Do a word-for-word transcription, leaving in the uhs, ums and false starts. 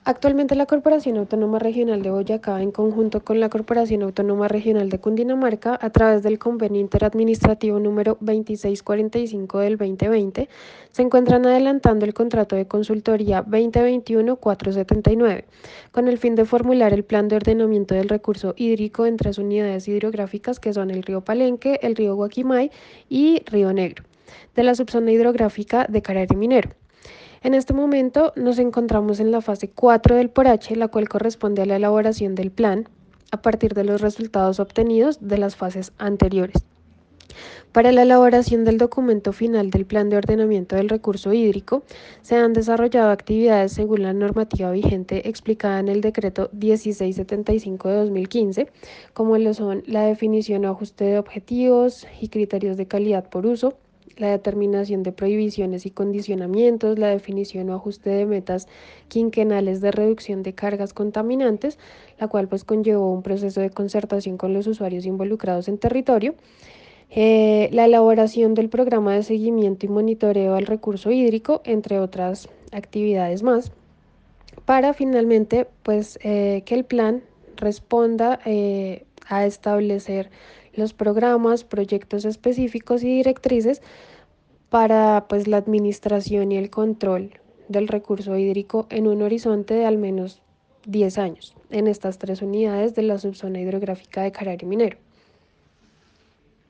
Actualmente la Corporación Autónoma Regional de Boyacá, en conjunto con la Corporación Autónoma Regional de Cundinamarca, a través del Convenio Interadministrativo número veintiséis cuarenta y cinco del dos mil veinte, se encuentran adelantando el contrato de consultoría veinte veintiuno cuatrocientos setenta y nueve, con el fin de formular el plan de ordenamiento del recurso hídrico en tres unidades hidrográficas que son el río Palenque, el río Guaquimay y Río Negro, de la subzona hidrográfica de Carari Minero. En este momento nos encontramos en la fase cuatro del PORACHE, la cual corresponde a la elaboración del plan a partir de los resultados obtenidos de las fases anteriores. Para la elaboración del documento final del Plan de Ordenamiento del Recurso Hídrico, se han desarrollado actividades según la normativa vigente explicada en el Decreto dieciséis setenta y cinco de dos mil quince, como lo son la definición o ajuste de objetivos y criterios de calidad por uso, la determinación de prohibiciones y condicionamientos, la definición o ajuste de metas quinquenales de reducción de cargas contaminantes, la cual pues conllevó un proceso de concertación con los usuarios involucrados en territorio, eh, la elaboración del programa de seguimiento y monitoreo al recurso hídrico, entre otras actividades más, para finalmente pues eh, que el plan responda eh, a establecer los programas, proyectos específicos y directrices para pues la administración y el control del recurso hídrico en un horizonte de al menos diez años en estas tres unidades de la subzona hidrográfica de Carari Minero.